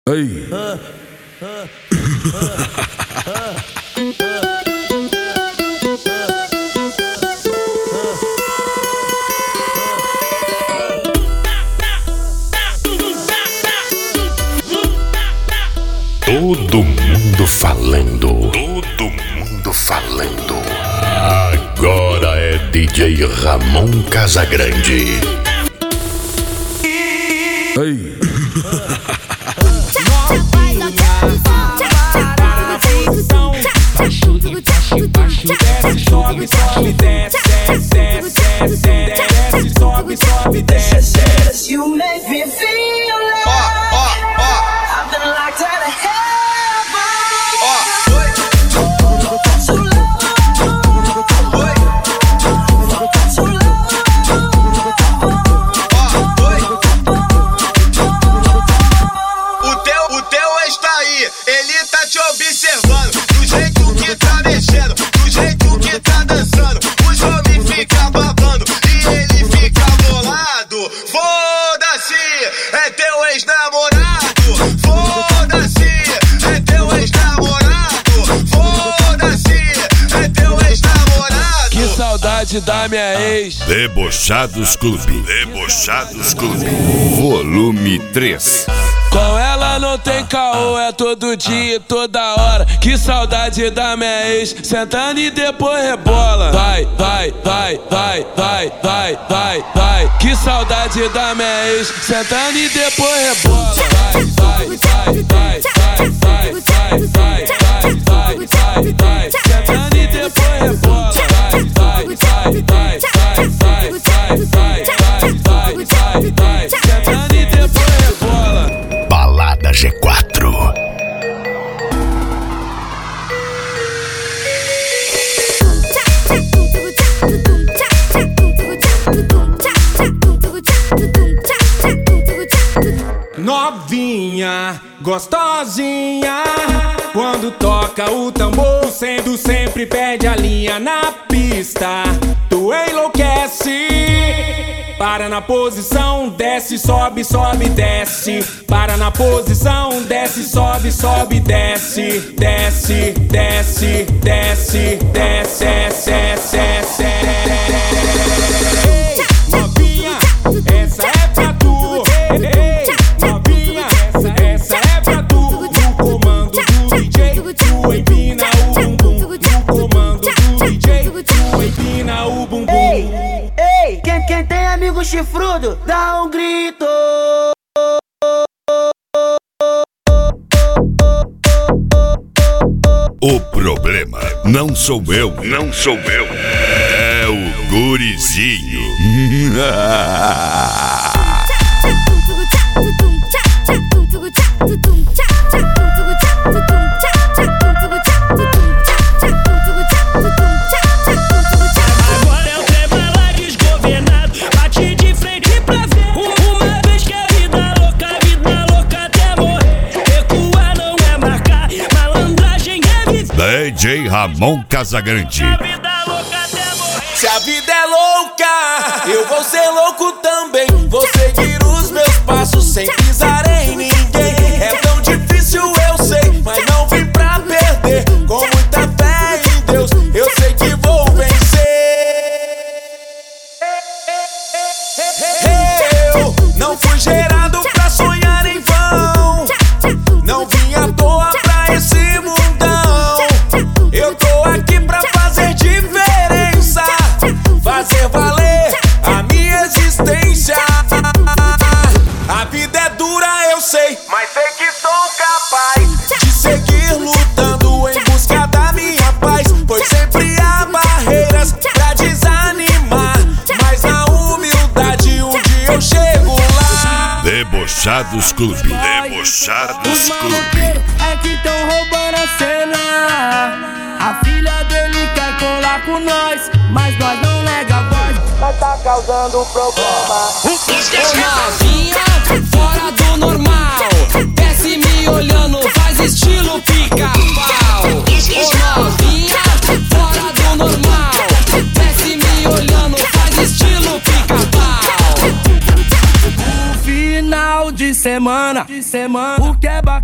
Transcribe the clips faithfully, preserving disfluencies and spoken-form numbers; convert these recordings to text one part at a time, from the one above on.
Ei. Todo mundo falando, todo mundo falando. Agora é D J Ramon Casagrande. Ei. Baixo, baixo, baixo, desce, sobe, sobe, desce, desce, desce, desce, sobe, sobe, desce. You make me feel like I've been locked out of heaven. O teu, o teu ex tá aí, ele tá te observando, do jeito que tá mexendo, do jeito que tá dançando. Os homens ficam babando e ele fica bolado. Foda-se, é teu ex-namorado. Foda-se, é teu ex-namorado. Foda-se, é teu ex-namorado. Que saudade da minha ex. Debochados Clube, Debochados Clube, volume três. Com ela não tem caô, é todo dia e toda hora. Que saudade da minha ex, sentando e depois rebola. Vai, vai, vai, vai, vai, vai, vai, vai. Que saudade da minha ex, sentando e depois rebola. Vai, vai, vai, vai, vai, vai, vai, vai, vai, vai, vai, vai. Sentando e depois rebola. Vai, vai, vai, vai, vai, vai, vai, vai, vai, vai, vai. Sentando e depois rebola. Balada G quatro. Novinha, gostosinha, quando toca o tambor, sendo sempre perde a linha na pista. Tu enlouquece. Para na posição, desce, sobe, sobe, desce. Para na posição, desce, sobe, sobe, desce. Desce, desce, desce, desce, desce, desce. Ei, novinha, essa é pra tu. Ei, novinha, essa, essa é pra tu. No comando do D J, tu empina o bumbum. No comando do D J, tu empina o bumbum. Ei, ei, quem, quem tem amigo chifrudo, dá um grito. O problema não sou eu, não sou eu, é o gurizinho. Agora é o tema lá desgovernado, bate de frente pra ver. Uma vez que a vida louca, a vida louca até morrer. Recuar não é marcar, malandragem é viver. D J Ramon Casagrande. A vida louca até morrer. Se a vida é louca, eu vou ser louco também. Vou seguir os meus passos sem pisar em ninguém. É tão difícil, eu sei, mas não vim pra perder. Com muita fé em Deus, eu sei que vou vencer. Eu não fui gerado pra sonhar em vão. Não vim à toa pra esse mundão. Eu tô aqui pra fazer diferença, fazer valer a minha existência. A vida é dura, eu sei, mas sei que sou capaz de seguir lutando em busca da minha paz. Pois sempre há barreiras pra desanimar, mas na humildade um dia eu chego lá. Debochados Clube, Debochados Clube. É que tão roubando a cena. A filha dele quer colar com nós, mas nós não nega a voz. Mas tá causando problema. Ô novinha, fora do normal, desce me olhando, faz estilo pica-pau. Ô novinha, fora do normal, desce me olhando, faz estilo pica-pau. O final de semana, de semana, o que é bacana.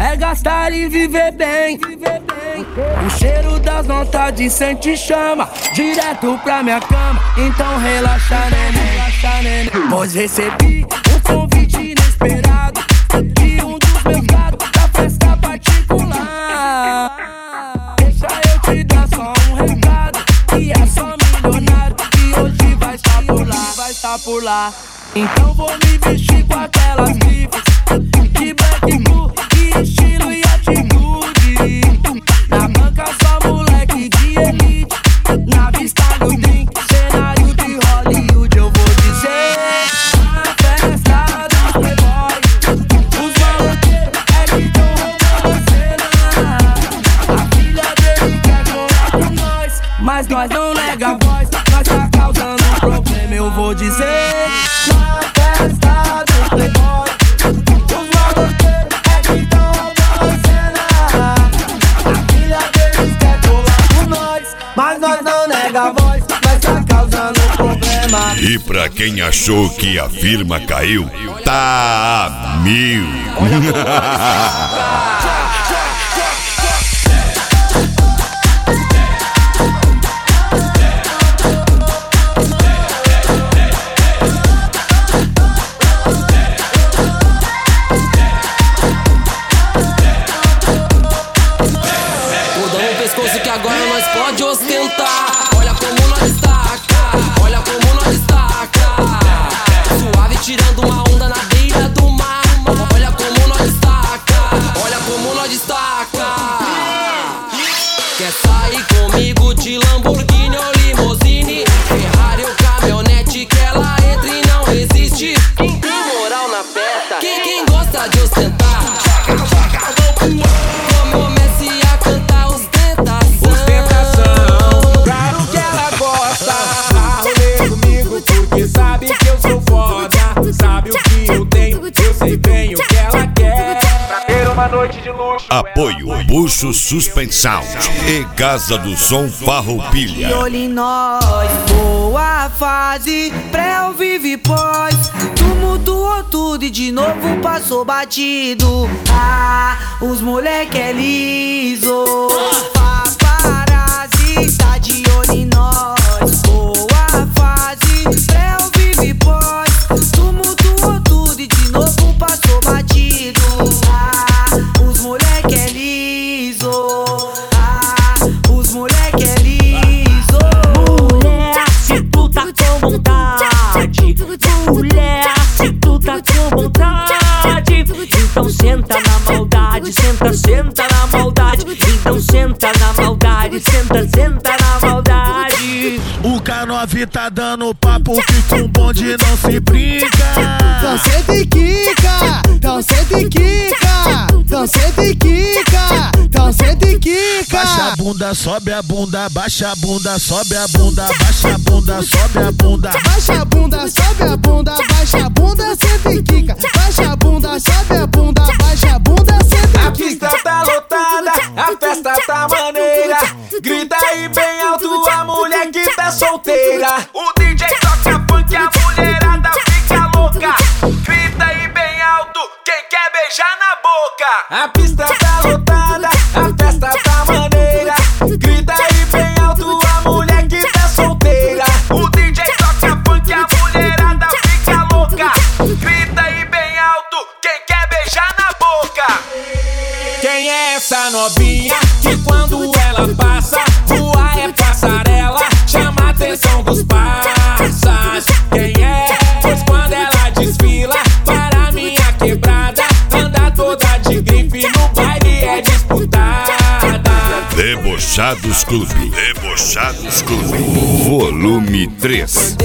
é gastar e viver bem. O cheiro das notas de sente chama direto pra minha cama. Então relaxa, neném, relaxa, neném. Pois recebi um convite inesperado de um dos meus gatos da festa particular. Deixa eu te dar só um recado, que é só milionário e hoje vai estar por lá, vai estar por lá. Então vou me vestir com aquelas grifes de black blue e estilo e atitude. Na banca só moleque de elite, na vista do drink, cenário de Hollywood. Eu vou dizer, a festa dos playboys, os maloqueiros é que tão roubando a cena. A filha dele quer colar com nós, mas nós não nega a voz, nós tá causando um problema. Eu vou dizer, festa dos playboys, os maloqueiros é que tão roubando a cena. A filha deles quer colar com nós, mas nós não nega a voz, nós tá causando um problema. E pra quem achou que a firma caiu, tá a mil. Que agora nós pode ostentar. Olha como nós destaca, olha como nós destaca. Suave tirando uma onda na beira do mar. Olha como nós destaca, olha como nós destaca. Quer sair comigo de Lamborghini ou limousine, Ferrari ou caminhonete, que ela entra e não resiste. Quem tem moral na festa, quem, quem gosta de ostentar, comece a cantar os sabe que eu sou foda, sabe o que eu tenho, eu sei bem o que ela quer. Pra ter uma noite de luxo. Apoio Bucho Suspensão e Casa do Som Farroupilha. De olho em nós, boa fase, pré ou vive pós. Tumultuou tudo e de novo passou batido. Ah, os moleque é liso. Paparazzi tá de olho em nós, boa fase, pré ou vive pós. Tumultuou tudo e de novo passou batido. Ah, os moleque é liso. Ah, os moleque é liso. Mulher, se tu tá com vontade, mulher, se tu tá com vontade, então senta na maldade, senta, senta na maldade. Então senta na maldade, senta, senta na maldade. O K nove tá dando papo que com bonde não se brinca. Então senta e quica, então senta e quica, então senta e quica, então senta e quica. Baixa a bunda, sobe a bunda, baixa a bunda, sobe a bunda, baixa a bunda, sobe a bunda. Baixa a bunda, sobe a bunda, baixa a bunda, senta e quica. Baixa a bunda, sobe a bunda, baixa a bunda, senta A e quica. pista tá lotada, a festa tá maneira. Grita aí bem alto a mulher que tá solteira. O D J toca funk, a mulherada fica louca. Grita aí bem alto, quem quer beijar na boca. A pista tá lotada, a festa tá maneira. Grita aí bem alto a mulher que tá solteira. O D J toca funk, a mulherada fica louca. Grita aí bem alto, quem quer beijar na boca. Quem é essa novinha que quando ela passa, rua é passarela, chama a atenção dos parças? Quem é? Pois quando ela desfila para minha quebrada, anda toda de grife, no baile é disputada. Debochados Clube, Debochados Clube, volume três.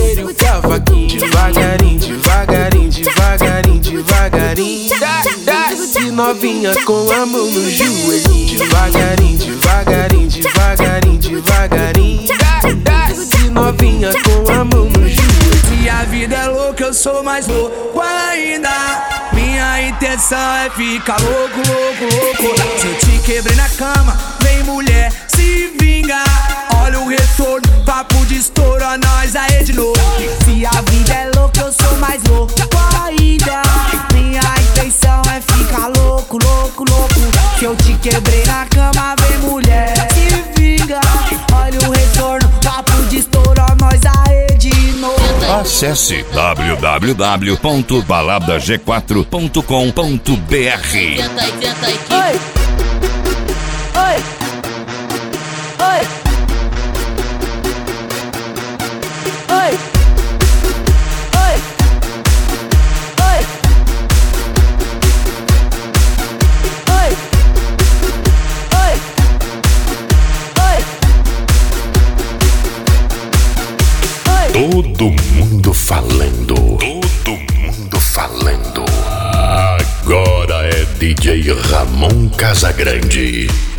Devagarinho, devagarinho, devagarinho, devagarinho. Desce novinha com a mão no joelho. Devagarinho, devagarinho, devagarinho, devagarinho. Desce novinha com a mão no joelho. Se a vida é louca, eu sou mais louco ainda. Minha intenção é ficar louco, louco, louco. Se eu te quebrei na cama, vem mulher, se vinga. Olha o retorno, papo de estouro, a nós aí de novo. Se a vida é louca, eu sou mais louco ainda. Minha intenção é ficar louco, louco, fico louco. Se eu te quebrei na cama, vem mulher, se vinga. Olha o retorno, papo de estouro, nós aê de novo. Acesse w w w ponto balada g quatro ponto com ponto b r. Oi, oi, oi, oi, oi, oi, oi, oi, oi. Todo mundo falando. Todo mundo falando. Agora é D J Ramon Casagrande.